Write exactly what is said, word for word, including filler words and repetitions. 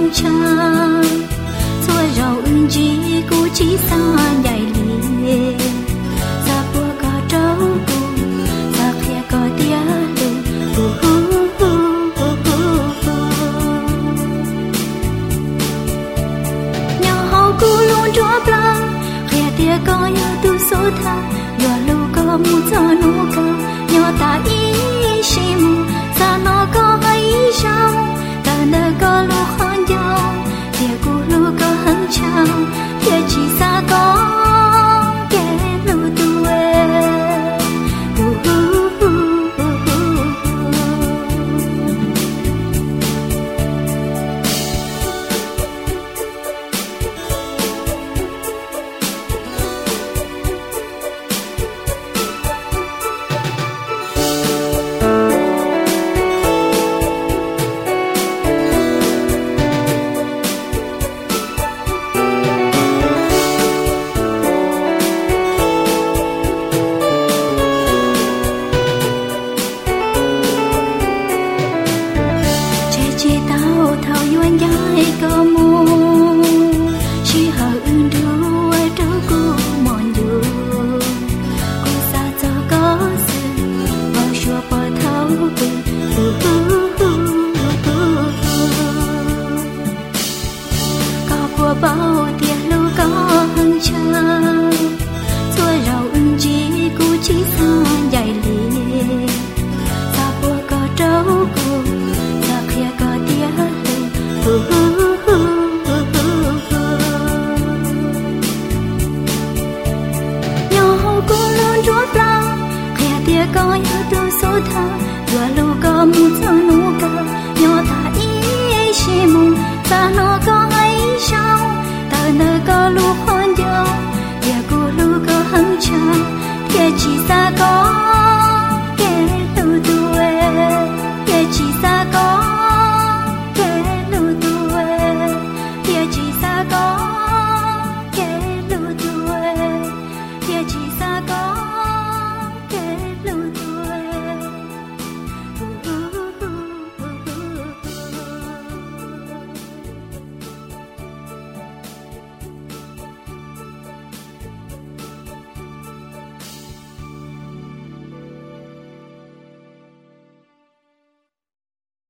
hăng cha xua rau ưng chỉ cú chỉ xa nhảy lìa ra bùa có trâu cù ra khe có tia lù hu hu hu hu hu nhau hậu cú luôn chúa plăng khe tia có nhau tu số tha yo lu có mu cho nu có nhau ta ý sim sa nó có hay sao ta nỡ có lu hơn nhau tia cú lu có hăng chào tia chỉ xa có kẻ lu tu e hu hu hu hu hu thao yuan dai có mu chỉ hờ ưng đu ai đâu cô mòn du cô xa cho có sự bao xua bỏ thao bự có bùa bao tiền lâu có hăng cha xua rau ưng chỉ cô chỉ xa dài lìa xa bùa có trâu cô xa khe có tia nhau cô luôn chúa plăng khe tia có nhau tu số tha vừa lu có mu cho nu có nhau ta ý xì mù ta nó có hay sao ta nỡ có lu hơn nhau tia cô lu có hăng cha tia chỉ xa có